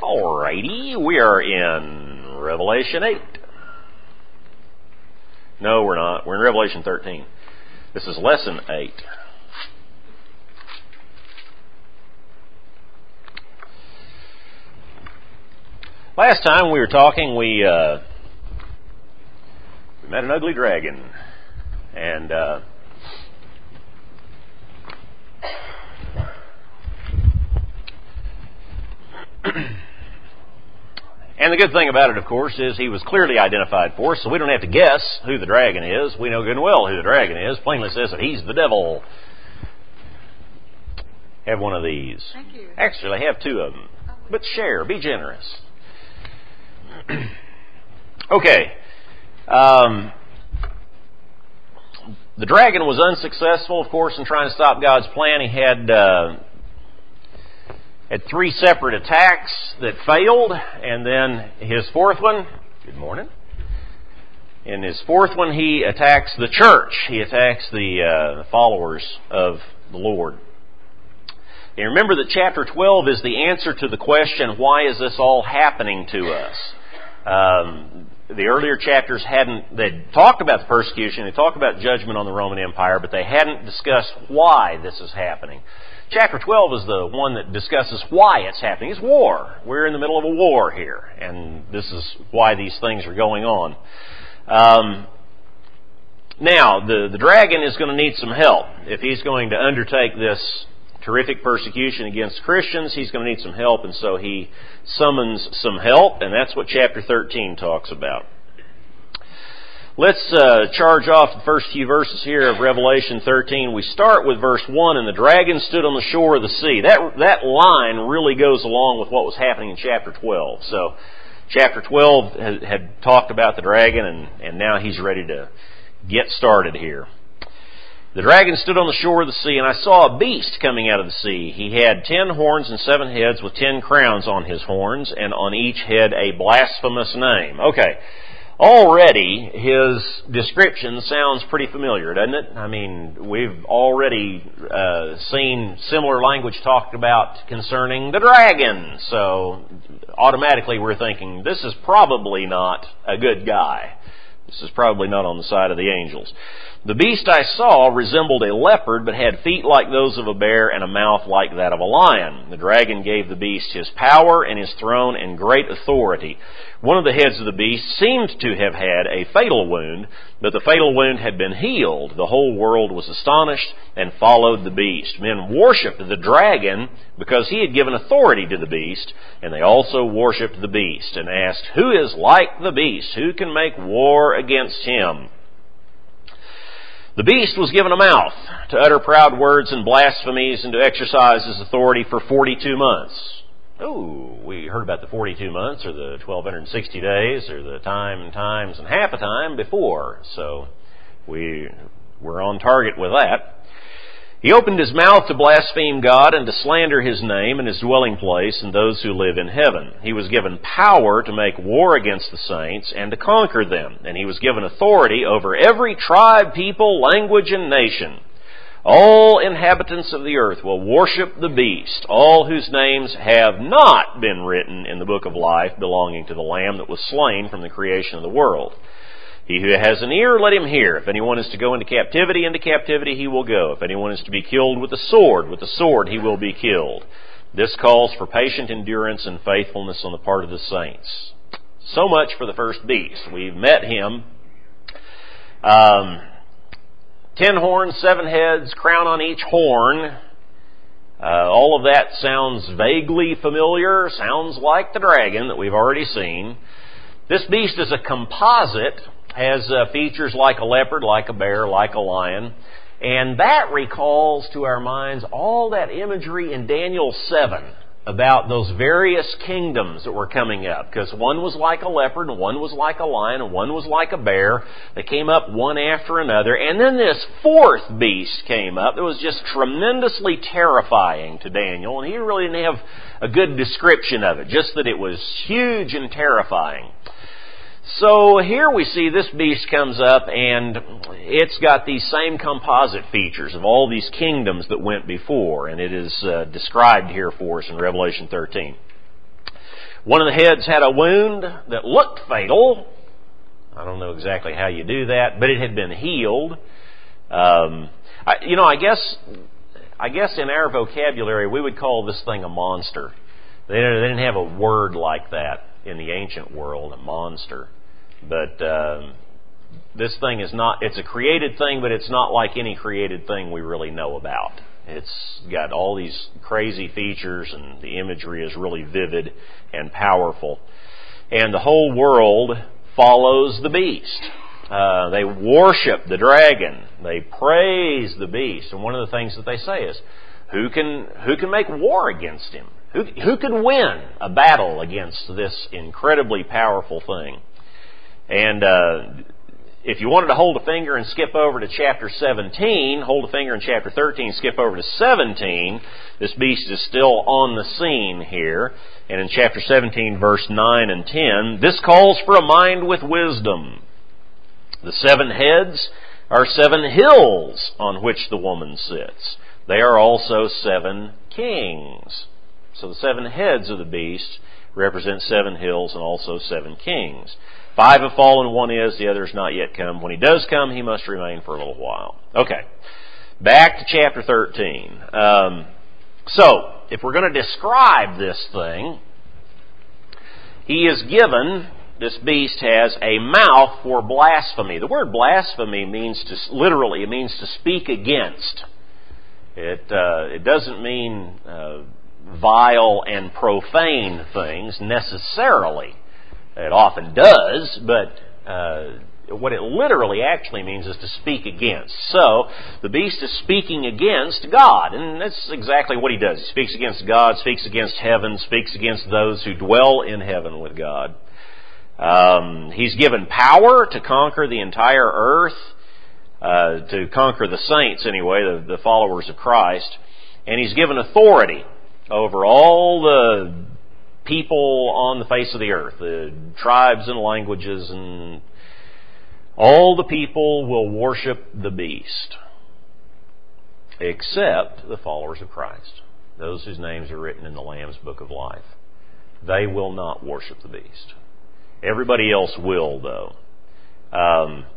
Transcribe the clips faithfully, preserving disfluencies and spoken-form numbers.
Alrighty, we are in Revelation eight. No, we're not. We're in Revelation thirteen. This is lesson eight. Last time we were talking, we, uh, we met an ugly dragon. And, uh, and the good thing about it, of course, is he was clearly identified for us, so we don't have to guess who the dragon is. We know good and well who the dragon is. Plainly says that he's the devil. Have one of these. Thank you. Actually, have two of them. But share. Be generous. Okay. Um, the dragon was unsuccessful, of course, in trying to stop God's plan. He had uh, had three separate attacks that failed, and then his fourth one, good morning, in his fourth one he attacks the church. He attacks the uh, followers of the Lord. And remember that chapter twelve is the answer to the question, why is this all happening to us? Um, the earlier chapters hadn't, they'd talked about the persecution, they talked about judgment on the Roman Empire, but they hadn't discussed why this is happening. Chapter twelve is the one that discusses why it's happening. It's war. We're in the middle of a war here, and this is why these things are going on. Um, now, the, the dragon is going to need some help. If he's going to undertake this terrific persecution against Christians, he's going to need some help, and so he summons some help, and that's what chapter thirteen talks about. Let's uh, charge off the first few verses here of Revelation thirteen. We start with verse one, and the dragon stood on the shore of the sea. That, that line really goes along with what was happening in chapter twelve. So chapter twelve had, had talked about the dragon, and, and now he's ready to get started here. The dragon stood on the shore of the sea, and I saw a beast coming out of the sea. He had ten horns and seven heads with ten crowns on his horns, and on each head a blasphemous name. Okay, already his description sounds pretty familiar, doesn't it? I mean, we've already uh, seen similar language talked about concerning the dragon, so automatically we're thinking, this is probably not a good guy. This is probably not on the side of the angels. The beast I saw resembled a leopard, but had feet like those of a bear and a mouth like that of a lion. The dragon gave the beast his power and his throne and great authority. One of the heads of the beast seemed to have had a fatal wound, but the fatal wound had been healed. The whole world was astonished and followed the beast. Men worshipped the dragon because he had given authority to the beast, and they also worshipped the beast and asked, who is like the beast? Who can make war against him? The beast was given a mouth to utter proud words and blasphemies and to exercise his authority for forty-two months. Oh, we heard about the forty-two months or the twelve sixty days or the time and times and half a time before. So we were on target with that. He opened his mouth to blaspheme God and to slander his name and his dwelling place and those who live in heaven. He was given power to make war against the saints and to conquer them. And he was given authority over every tribe, people, language, and nation. All inhabitants of the earth will worship the beast, all whose names have not been written in the book of life belonging to the Lamb that was slain from the creation of the world. He who has an ear, let him hear. If anyone is to go into captivity, into captivity he will go. If anyone is to be killed with the sword, with the sword he will be killed. This calls for patient endurance and faithfulness on the part of the saints. So much for the first beast. We've met him. Um, ten horns, seven heads, crown on each horn. Uh, all of that sounds vaguely familiar. Sounds like the dragon that we've already seen. This beast is a composite. Has uh, features like a leopard, like a bear, like a lion. And that recalls to our minds all that imagery in Daniel seven about those various kingdoms that were coming up. Because one was like a leopard, and one was like a lion, and one was like a bear. They came up one after another. And then this fourth beast came up that was just tremendously terrifying to Daniel. And he really didn't have a good description of it, just that it was huge and terrifying. So here we see this beast comes up, and it's got these same composite features of all these kingdoms that went before, and it is uh, described here for us in Revelation thirteen. One of the heads had a wound that looked fatal. I don't know exactly how you do that, but it had been healed. Um, I, you know, I guess, I guess in our vocabulary we would call this thing a monster. They, they didn't have a word like that in the ancient world, a monster. But um, this thing is not, it's a created thing, but it's not like any created thing we really know about. It's got all these crazy features, and the imagery is really vivid and powerful. And the whole world follows the beast. Uh, they worship the dragon. They praise the beast. And one of the things that they say is, who can who can make war against him? Who, who could win a battle against this incredibly powerful thing? And uh, if you wanted to hold a finger and skip over to chapter seventeen, hold a finger in chapter thirteen, skip over to seventeen, this beast is still on the scene here. And in chapter seventeen, verse nine and ten, this calls for a mind with wisdom. The seven heads are seven hills on which the woman sits. They are also seven kings. So the seven heads of the beast represent seven hills and also seven kings. Five have fallen, one is, the other has not yet come. When he does come, he must remain for a little while. Okay, back to chapter thirteen. Um, so, if we're going to describe this thing, he is given, this beast has a mouth for blasphemy. The word blasphemy means to, literally, it means to speak against. It, uh, it doesn't mean uh, vile and profane things necessarily. It often does, but uh, what it literally actually means is to speak against. So, the beast is speaking against God, and that's exactly what he does. He speaks against God, speaks against heaven, speaks against those who dwell in heaven with God. Um, he's given power to conquer the entire earth, uh, to conquer the saints anyway, the, the followers of Christ, and he's given authority over all the people on the face of the earth, the tribes and languages, and all the people will worship the beast, except the followers of Christ, those whose names are written in the Lamb's Book of Life. They will not worship the beast. Everybody else will, though. Um,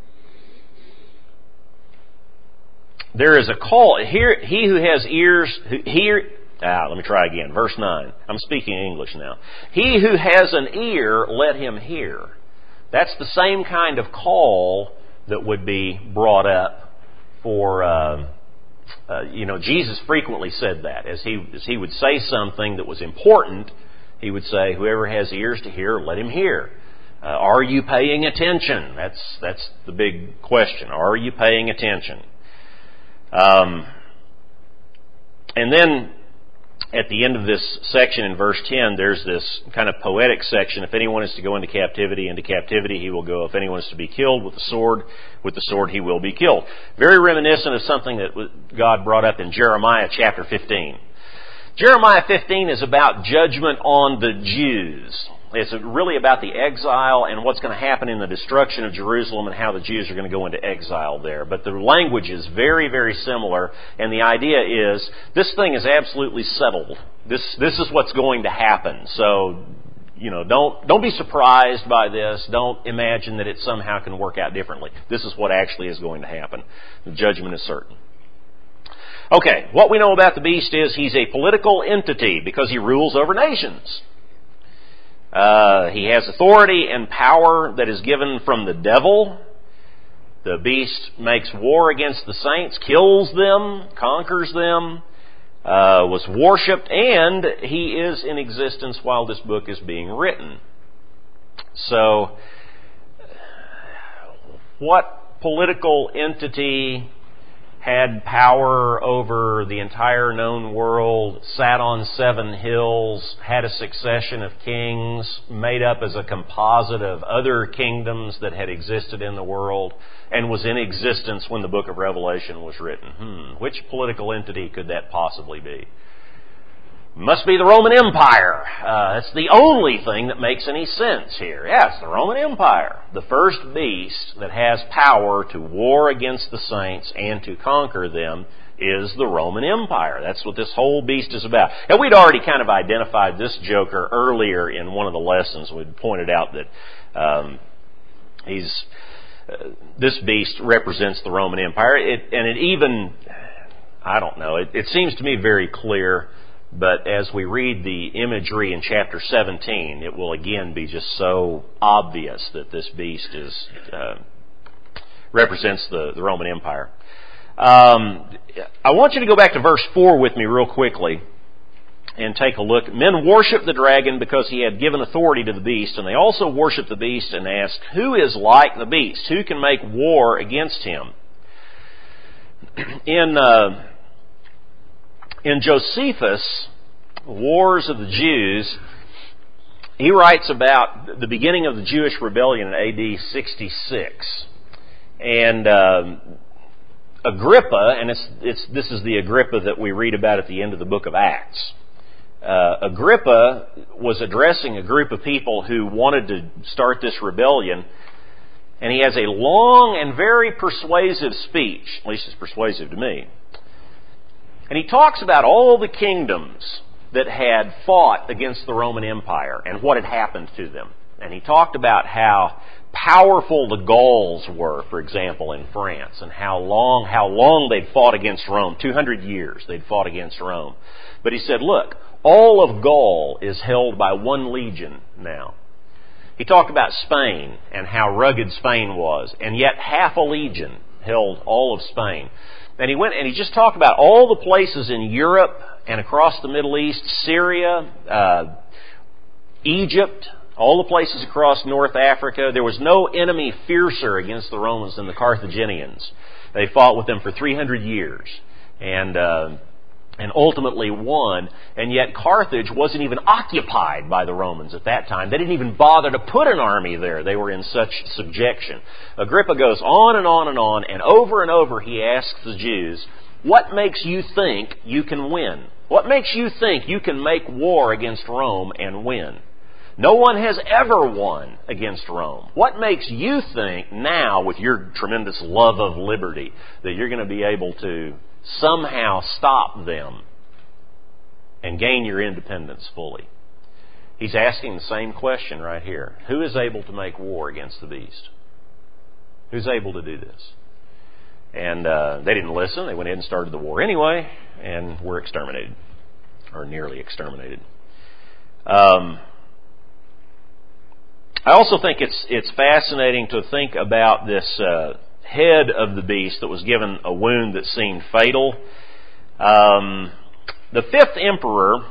there is a call. Here, he who has ears, who, hear. Ah, let me try again. Verse nine. I'm speaking English now. He who has an ear, let him hear. That's the same kind of call that would be brought up for, uh, uh, you know, Jesus frequently said that. As he, as he would say something that was important, he would say, whoever has ears to hear, let him hear. Uh, are you paying attention? That's, that's the big question. Are you paying attention? Um, and then, at the end of this section in verse ten, there's this kind of poetic section. If anyone is to go into captivity, into captivity he will go. If anyone is to be killed with the sword, with the sword he will be killed. Very reminiscent of something that God brought up in Jeremiah chapter fifteen. Jeremiah fifteen is about judgment on the Jews. It's really about the exile and what's going to happen in the destruction of Jerusalem and how the Jews are going to go into exile there. But the language is very, very similar, and the idea is this thing is absolutely settled. This this is what's going to happen. So, you know, don't don't be surprised by this. Don't imagine that it somehow can work out differently. This is what actually is going to happen. The judgment is certain. Okay, what we know about the beast is he's a political entity because he rules over nations. Uh, he has authority and power that is given from the devil. The beast makes war against the saints, kills them, conquers them, uh, was worshipped, and he is in existence while this book is being written. So, what political entity had power over the entire known world, sat on seven hills, had a succession of kings, made up as a composite of other kingdoms that had existed in the world, and was in existence when the book of Revelation was written? Hmm, which political entity could that possibly be? Must be the Roman Empire. Uh, that's the only thing that makes any sense here. Yes, the Roman Empire. The first beast that has power to war against the saints and to conquer them is the Roman Empire. That's what this whole beast is about. And we'd already kind of identified this joker earlier in one of the lessons. We'd pointed out that um, he's uh, this beast represents the Roman Empire. It, and it even, I don't know, it, it seems to me very clear, but as we read the imagery in chapter seventeen, it will again be just so obvious that this beast is uh, represents the, the Roman Empire. Um, I want you to go back to verse four with me real quickly and take a look. Men worshiped the dragon because he had given authority to the beast, and they also worshiped the beast and asked, who is like the beast? Who can make war against him? In uh, in Josephus' Wars of the Jews, he writes about the beginning of the Jewish rebellion in A D sixty-six. And um, Agrippa, and it's, it's, this is the Agrippa that we read about at the end of the book of Acts. Uh, Agrippa was addressing a group of people who wanted to start this rebellion, and he has a long and very persuasive speech, at least it's persuasive to me. And he talks about all the kingdoms that had fought against the Roman Empire and what had happened to them. And he talked about how powerful the Gauls were, for example, in France, and how long how long they'd fought against Rome. two hundred years they'd fought against Rome. But he said, look, all of Gaul is held by one legion now. He talked about Spain and how rugged Spain was, and yet half a legion held all of Spain. And he went and he just talked about all the places in Europe and across the Middle East, Syria, uh, Egypt, all the places across North Africa. There was no enemy fiercer against the Romans than the Carthaginians. They fought with them for three hundred years and uh, and ultimately won. And yet Carthage wasn't even occupied by the Romans at that time. They didn't even bother to put an army there. They were in such subjection. Agrippa goes on and on and on, and over and over he asks the Jews, what makes you think you can win? What makes you think you can make war against Rome and win? No one has ever won against Rome. What makes you think now, with your tremendous love of liberty, that you're going to be able to somehow stop them and gain your independence fully? He's asking the same question right here. Who is able to make war against the beast? Who's able to do this? And uh, they didn't listen. They went ahead and started the war anyway, and were exterminated, or nearly exterminated. Um... I also think it's it's fascinating to think about this uh, head of the beast that was given a wound that seemed fatal. Um, the fifth emperor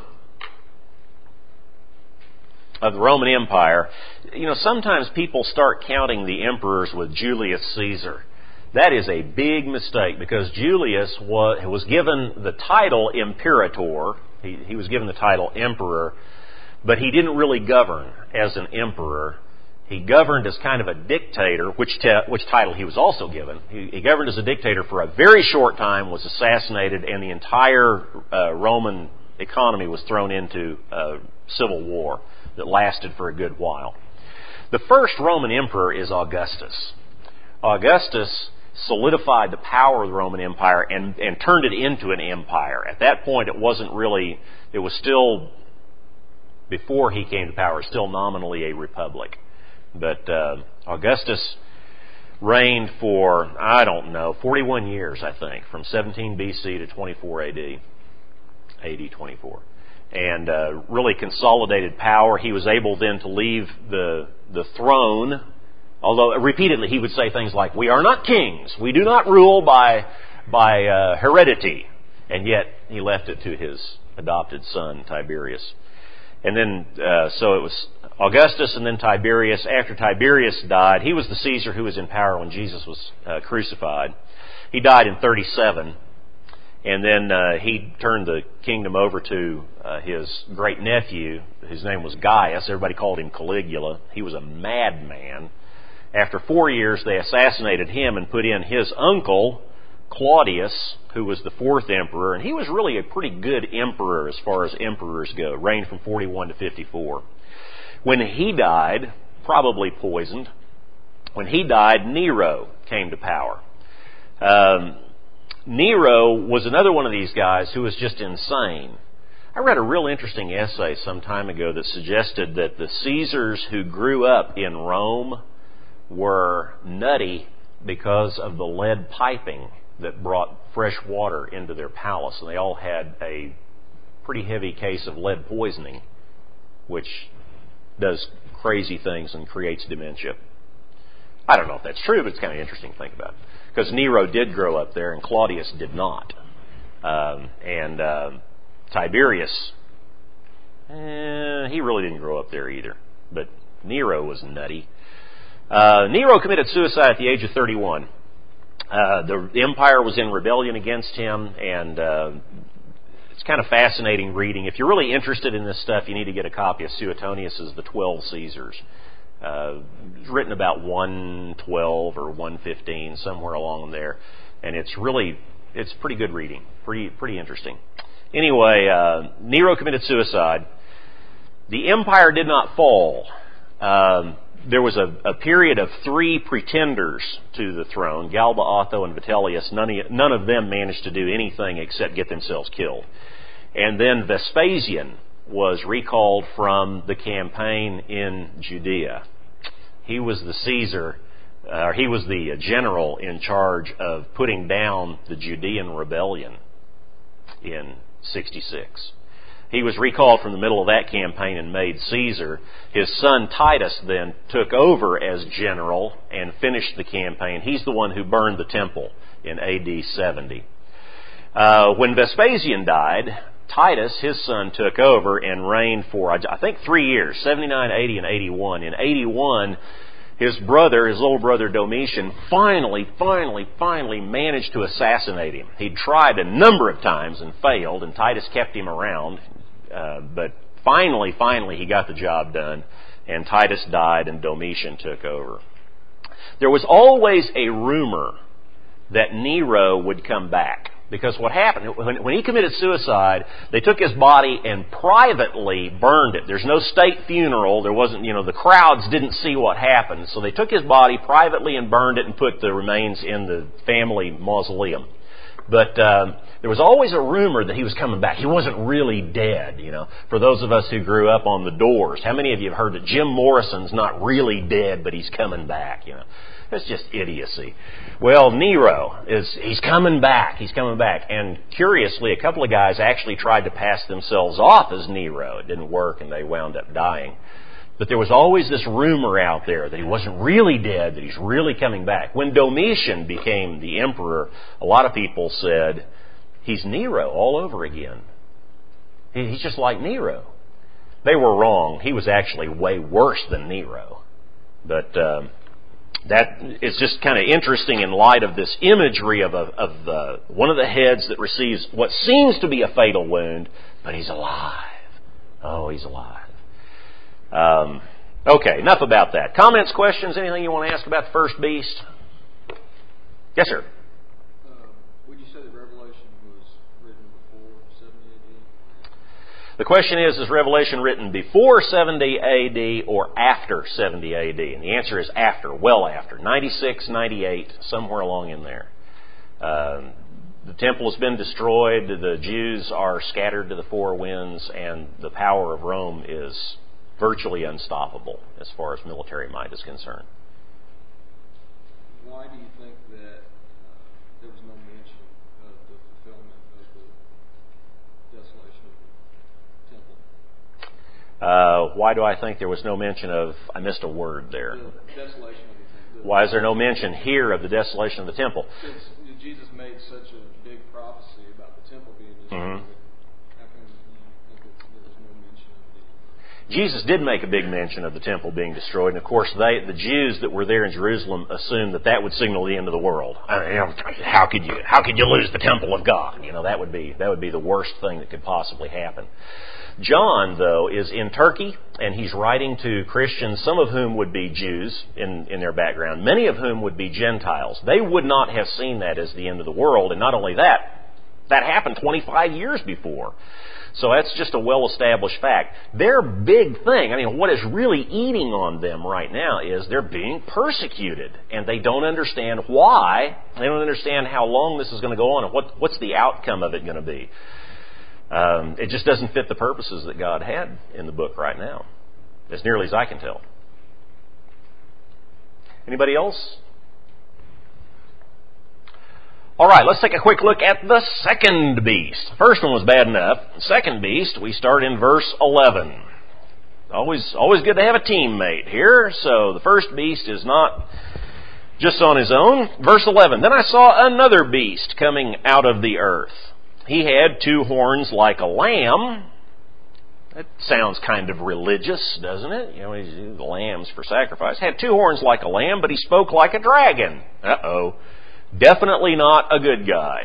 of the Roman Empire, you know, sometimes people start counting the emperors with Julius Caesar. That is a big mistake, because Julius was, was given the title imperator. He, he was given the title emperor, but he didn't really govern as an emperor. He governed as kind of a dictator, which te- which title he was also given. He, he governed as a dictator for a very short time, was assassinated, and the entire uh, Roman economy was thrown into a civil war that lasted for a good while. The first Roman emperor is Augustus. Augustus solidified the power of the Roman Empire and, and turned it into an empire. At that point, it wasn't really, it was still, before he came to power, still nominally a republic. But uh, Augustus reigned for, I don't know, forty-one years, I think, from seventeen B C to twenty-four A D, A D twenty-four, and uh, really consolidated power. He was able then to leave the the throne, although repeatedly he would say things like, "We are not kings. We do not rule by by uh, heredity," and yet he left it to his adopted son Tiberius. And then, uh, so it was Augustus and then Tiberius. After Tiberius died, he was the Caesar who was in power when Jesus was uh, crucified. He died in thirty-seven, and then uh, he turned the kingdom over to uh, his great nephew. His name was Gaius. Everybody called him Caligula. He was a madman. After four years, they assassinated him and put in his uncle, Claudius, who was the fourth emperor, and he was really a pretty good emperor as far as emperors go, reigned from forty-one to fifty-four. When he died, probably poisoned, when he died, Nero came to power. Um, Nero was another one of these guys who was just insane. I read a real interesting essay some time ago that suggested that the Caesars who grew up in Rome were nutty because of the lead piping that brought fresh water into their palace. And they all had a pretty heavy case of lead poisoning, which does crazy things and creates dementia. I don't know if that's true, but it's kind of interesting to think about. Because Nero did grow up there and Claudius did not. Um, and uh, Tiberius, eh, he really didn't grow up there either. But Nero was nutty. Uh, Nero committed suicide at the age of thirty-one. Uh, the, the empire was in rebellion against him, and uh, it's kind of fascinating reading. If you're really interested in this stuff, you need to get a copy of Suetonius's The Twelve Caesars. Uh, it's written about one twelve or one fifteen, somewhere along there, and it's really, it's pretty good reading, pretty pretty interesting. Anyway, uh, Nero committed suicide. The empire did not fall. Um, there was a, a period of three pretenders to the throne, Galba, Otho, and Vitellius. None of, none of them managed to do anything except get themselves killed. And then Vespasian was recalled from the campaign in Judea. He was the Caesar, uh, he was the general in charge of putting down the Judean rebellion in sixty-six. He was recalled from the middle of that campaign and made Caesar. His son Titus then took over as general and finished the campaign. He's the one who burned the temple in A D seventy. Uh, when Vespasian died, Titus, his son, took over and reigned for, I think, three years, seventy-nine, eighty, and eighty-one. In eighty-one, his brother, his little brother Domitian, finally, finally, finally managed to assassinate him. He'd tried a number of times and failed, and Titus kept him around. Uh, but finally, finally, he got the job done, and Titus died, and Domitian took over. There was always a rumor that Nero would come back. Because what happened, when, when he committed suicide, they took his body and privately burned it. There's no state funeral. There wasn't, you know, the crowds didn't see what happened. So they took his body privately and burned it and put the remains in the family mausoleum. But um, there was always a rumor that he was coming back. He wasn't really dead, you know. For those of us who grew up on the Doors, how many of you have heard that Jim Morrison's not really dead, but he's coming back, you know? That's just idiocy. Well, Nero, is he's coming back. He's coming back. And curiously, a couple of guys actually tried to pass themselves off as Nero. It didn't work, and they wound up dying. But there was always this rumor out there that he wasn't really dead, that he's really coming back. When Domitian became the emperor, a lot of people said, he's Nero all over again. He's just like Nero. They were wrong. He was actually way worse than Nero. But um, that is just kind of interesting in light of this imagery of, a, of uh, one of the heads that receives what seems to be a fatal wound, but he's alive. Oh, he's alive. Um, okay, enough about that. Comments, questions, anything you want to ask about the first beast? Yes, sir. Uh, would you say that Revelation was written before seventy A D? The question is, is Revelation written before seventy A D or after seventy A D? And the answer is after, well after. ninety-six, ninety-eight, somewhere along in there. Um, the temple has been destroyed, the Jews are scattered to the four winds, and the power of Rome is virtually unstoppable as far as military might is concerned. Why do you think that uh, there was no mention of the fulfillment of the desolation of the temple? Uh, why do I think there was no mention of, I missed a word there. The desolation of the temple. Why is there no mention here of the desolation of the temple? Since Jesus made such a big prophecy about the temple being destroyed, Mm-hmm. how come you think that there was no mention of the... Jesus did make a big mention of the temple being destroyed, and of course, they, the Jews that were there in Jerusalem assumed that that would signal the end of the world. I mean, you know, how could you, how could you lose the temple of God? You know, that would be that would be the worst thing that could possibly happen. John, though, is in Turkey, and he's writing to Christians, some of whom would be Jews in, in their background, many of whom would be Gentiles. They would not have seen that as the end of the world, and not only that, That happened twenty-five years before. So that's just a well-established fact. Their big thing, I mean, what is really eating on them right now is they're being persecuted. And they don't understand why. They don't understand how long this is going to go on and what, what's the outcome of it going to be. Um, it just doesn't fit the purposes that God had in the book right now, as nearly as I can tell. Anybody else? All right, let's take a quick look at the second beast. The first one was bad enough. The second beast, we start in verse eleven. Always, always good to have a teammate here. So the first beast is not just on his own. Verse eleven, then I saw another beast coming out of the earth. He had two horns like a lamb. That sounds kind of religious, doesn't it? You know, he's the lambs for sacrifice. Had two horns like a lamb, but he spoke like a dragon. Uh-oh. Definitely not a good guy.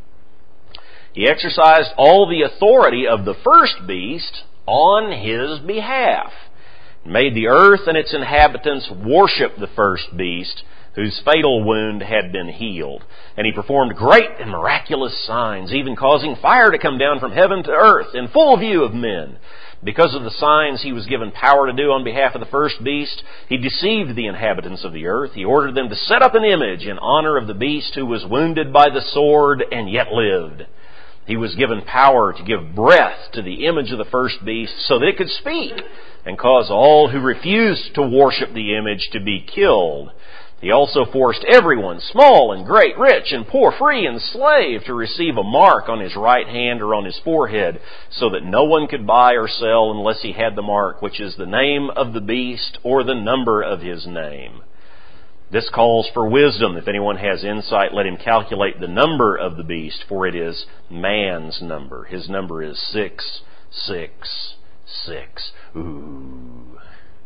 He exercised all the authority of the first beast on his behalf. Made the earth and its inhabitants worship the first beast, whose fatal wound had been healed. And he performed great and miraculous signs, even causing fire to come down from heaven to earth in full view of men. Because of the signs he was given power to do on behalf of the first beast, he deceived the inhabitants of the earth. He ordered them to set up an image in honor of the beast who was wounded by the sword and yet lived. He was given power to give breath to the image of the first beast so that it could speak and cause all who refused to worship the image to be killed. He also forced everyone, small and great, rich and poor, free and slave, to receive a mark on his right hand or on his forehead, so that no one could buy or sell unless he had the mark, which is the name of the beast or the number of his name. This calls for wisdom. If anyone has insight, let him calculate the number of the beast, for it is man's number. His number is six, six, six. Ooh.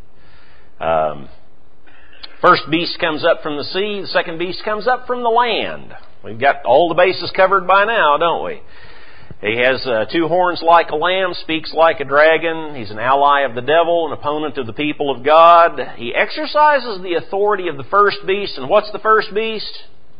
Um... First beast comes up from the sea. The second beast comes up from the land. We've got all the bases covered by now, don't we? He has uh, two horns like a lamb, speaks like a dragon. He's an ally of the devil, an opponent of the people of God. He exercises the authority of the first beast. And what's the first beast?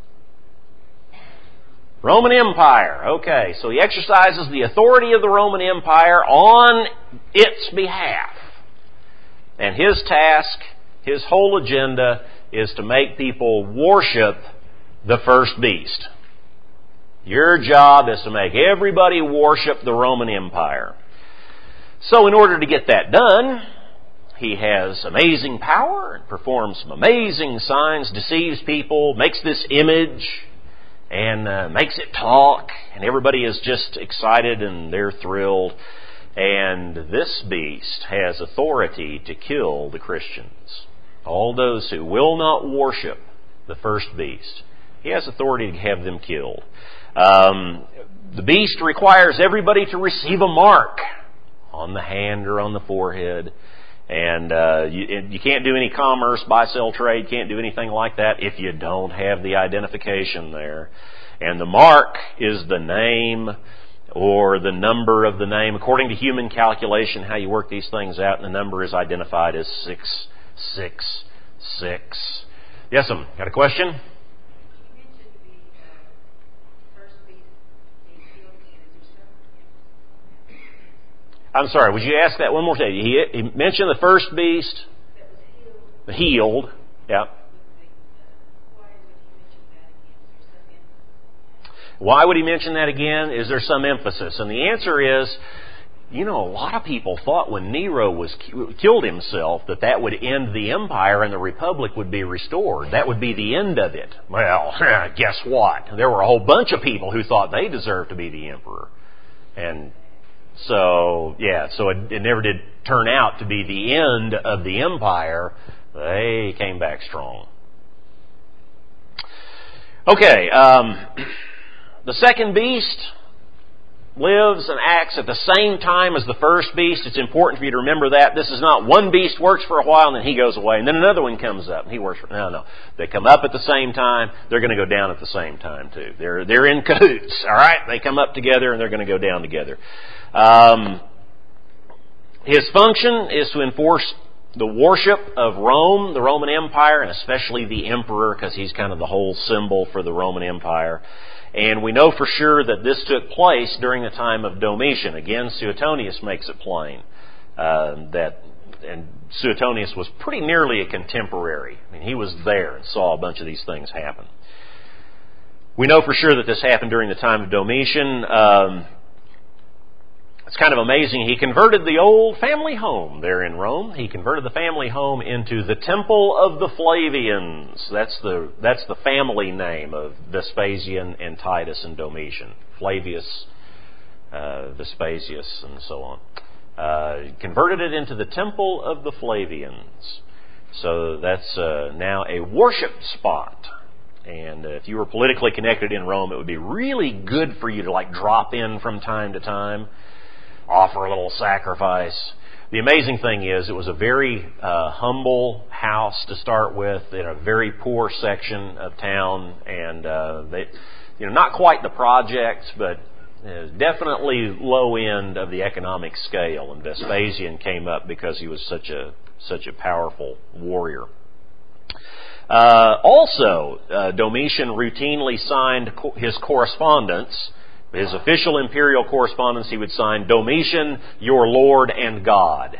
Roman Empire. Okay, so he exercises the authority of the Roman Empire on its behalf. And his task, his whole agenda, is to make people worship the first beast. Your job is to make everybody worship the Roman Empire. So in order to get that done, he has amazing power and performs some amazing signs, deceives people, makes this image, and uh, makes it talk, and everybody is just excited and they're thrilled. And this beast has authority to kill the Christians. All those who will not worship the first beast, he has authority to have them killed. Um, the beast requires everybody to receive a mark on the hand or on the forehead. And uh, you, you can't do any commerce, buy, sell, trade, can't do anything like that if you don't have the identification there. And the mark is the name or the number of the name. According to human calculation, how you work these things out, and the number is identified as six six six. Yes, ma'am. Got a question? You mentioned the uh, first beast being killed again. Is there some? I'm sorry, would you ask that one more time? He, he mentioned the first beast That was healed. healed. Yeah. Why would he mention that again? Is there some emphasis? Why would he mention that again? Is there some emphasis? And the answer is, you know, a lot of people thought when Nero was killed himself that that would end the empire and the republic would be restored. That would be the end of it. Well, guess what? There were a whole bunch of people who thought they deserved to be the emperor. And so, yeah, so it, it never did turn out to be the end of the empire. They came back strong. Okay, um, the second beast lives and acts at the same time as the first beast. It's important for you to remember that. This is not one beast works for a while and then he goes away and then another one comes up and he works for... No, no. They come up at the same time. They're going to go down at the same time too. They're, they're in cahoots, all right? They come up together and they're going to go down together. Um, his function is to enforce the worship of Rome, the Roman Empire, and especially the emperor, because he's kind of the whole symbol for the Roman Empire. And we know for sure that this took place during the time of Domitian. Again, Suetonius makes it plain uh, that, and Suetonius was pretty nearly a contemporary. I mean, he was there and saw a bunch of these things happen. We know for sure that this happened during the time of Domitian. Um, it's kind of amazing. He converted the old family home there in Rome. He converted the family home into the Temple of the Flavians. That's the that's the family name of Vespasian and Titus and Domitian. Flavius, uh, Vespasius, and so on. Uh, converted it into the Temple of the Flavians. So that's uh, now a worship spot. And uh, if you were politically connected in Rome, it would be really good for you to like drop in from time to time, offer a little sacrifice. The amazing thing is it was a very uh, humble house to start with in a very poor section of town. And uh, they, you know, not quite the projects, but uh, definitely low end of the economic scale. And Vespasian came up because he was such a such a powerful warrior. Uh, also, uh, Domitian routinely signed co- his correspondence, his official imperial correspondence. He would sign, "Domitian, your Lord and God."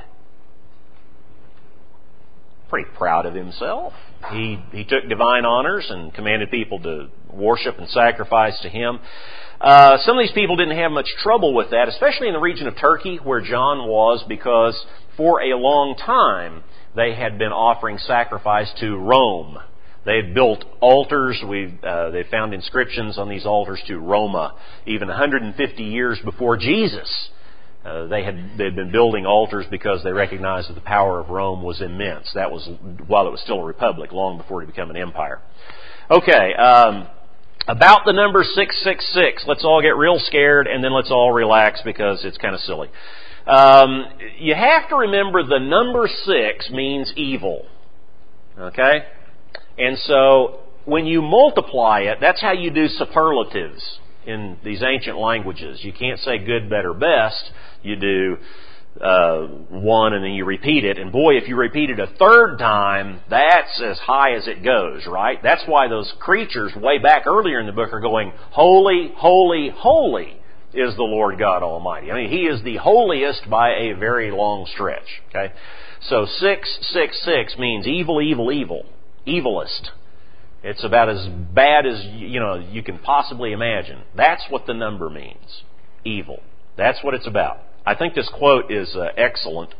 Pretty proud of himself. He he took divine honors and commanded people to worship and sacrifice to him. Uh, some of these people didn't have much trouble with that, especially in the region of Turkey where John was, because for a long time they had been offering sacrifice to Rome. They had built altars. We uh, they found inscriptions on these altars to Roma. Even one hundred fifty years before Jesus, uh, they had they had been building altars because they recognized that the power of Rome was immense. That was while it was still a republic, long before it became an empire. Okay, um, about the number six six six. Let's all get real scared, and then let's all relax because it's kind of silly. Um, you have to remember the number six means evil. Okay? And so when you multiply it, that's how you do superlatives in these ancient languages. You can't say good, better, best. You do uh, one and then you repeat it. And boy, if you repeat it a third time, that's as high as it goes, right? That's why those creatures way back earlier in the book are going, "Holy, holy, holy is the Lord God Almighty." I mean, He is the holiest by a very long stretch. Okay, so six six six means evil, evil, evil, evilest. It's about as bad as you know you can possibly imagine. That's what the number means. Evil. That's what it's about. I think this quote is uh, excellent.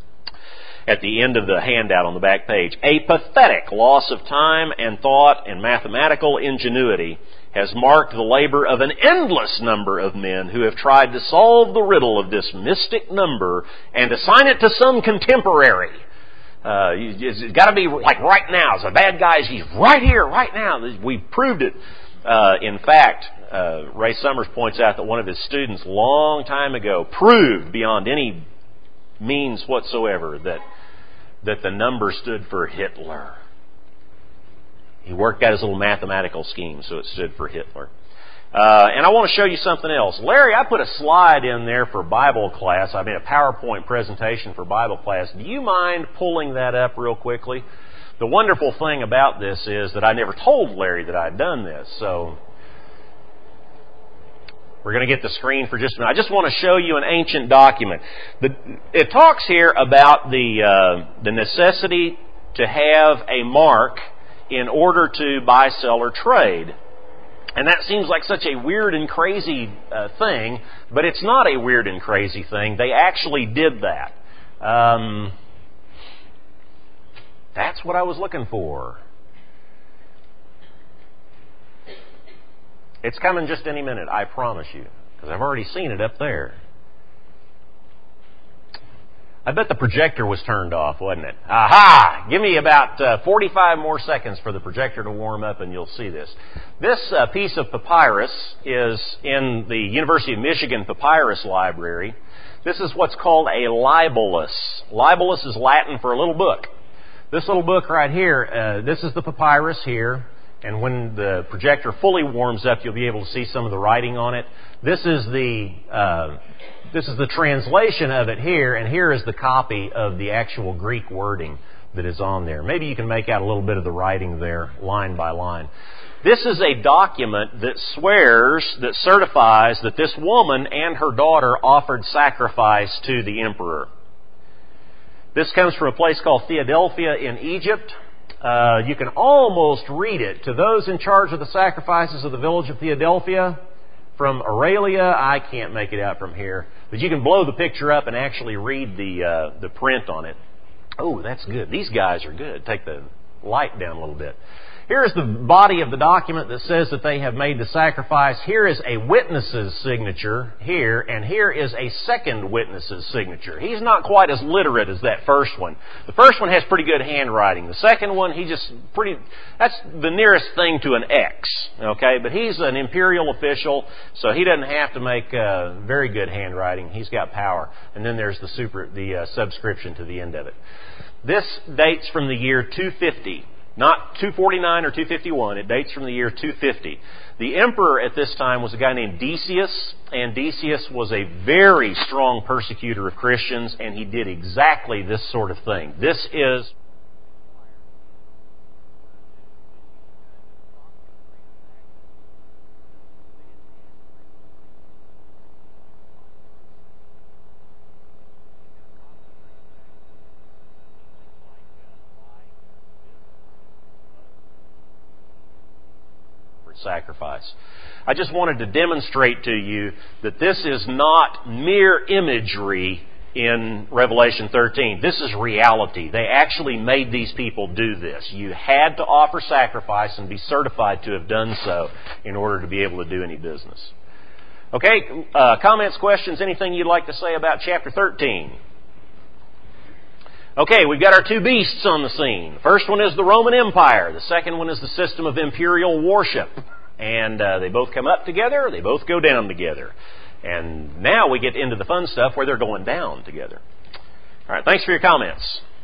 At the end of the handout on the back page, "A pathetic loss of time and thought and mathematical ingenuity has marked the labor of an endless number of men who have tried to solve the riddle of this mystic number and assign it to some contemporary." Uh, it's got to be like right now. So bad guys, he's right here, right now. We proved it. Uh, in fact, uh, Ray Summers points out that one of his students long time ago proved beyond any means whatsoever that that the number stood for Hitler. He worked out his little mathematical scheme so it stood for Hitler. Uh, and I want to show you something else. Larry, I put a slide in there for Bible class. I made a PowerPoint presentation for Bible class. Do you mind pulling that up real quickly? The wonderful thing about this is that I never told Larry that I'd done this. So we're going to get the screen for just a minute. I just want to show you an ancient document. The, it talks here about the uh, the necessity to have a mark in order to buy, sell, or trade. And that seems like such a weird and crazy uh, thing, but it's not a weird and crazy thing. They actually did that. Um, that's what I was looking for. It's coming just any minute, I promise you, because I've already seen it up there. I bet the projector was turned off, wasn't it? Aha! Give me about uh, forty-five more seconds for the projector to warm up and you'll see this. This uh, piece of papyrus is in the University of Michigan Papyrus Library. This is what's called a libellus. Libellus is Latin for a little book. This little book right here, uh, this is the papyrus here. And when the projector fully warms up, you'll be able to see some of the writing on it. This is the uh, this is the translation of it here, and here is the copy of the actual Greek wording that is on there. Maybe you can make out a little bit of the writing there, line by line. This is a document that swears, that certifies that this woman and her daughter offered sacrifice to the emperor. This comes from a place called Theodelphia in Egypt. Uh, you can almost read it. To those in charge of the sacrifices of the village of Theodelphia, from Aurelia, I can't make it out from here, but you can blow the picture up and actually read the uh, the print on it. Oh, that's good. These guys are good. Take the light down a little bit. Here is the body of the document that says that they have made the sacrifice. Here is a witness's signature here, and here is a second witness's signature. He's not quite as literate as that first one. The first one has pretty good handwriting. The second one, he just pretty, that's the nearest thing to an X, okay? But he's an imperial official, so he doesn't have to make uh, very good handwriting. He's got power. And then there's the super, the uh, subscription to the end of it. This dates from the year two fifty. Not two forty-nine or two fifty-one. It dates from the year two fifty. The emperor at this time was a guy named Decius, and Decius was a very strong persecutor of Christians, and he did exactly this sort of thing. This is sacrifice. I just wanted to demonstrate to you that this is not mere imagery in Revelation thirteen. This is reality. They actually made these people do this. You had to offer sacrifice and be certified to have done so in order to be able to do any business. Okay, uh, comments, questions, anything you'd like to say about chapter thirteen? Okay, we've got our two beasts on the scene. The first one is the Roman Empire. The second one is the system of imperial worship. And uh, they both come up together, they both go down together. And now we get into the fun stuff where they're going down together. All right, thanks for your comments.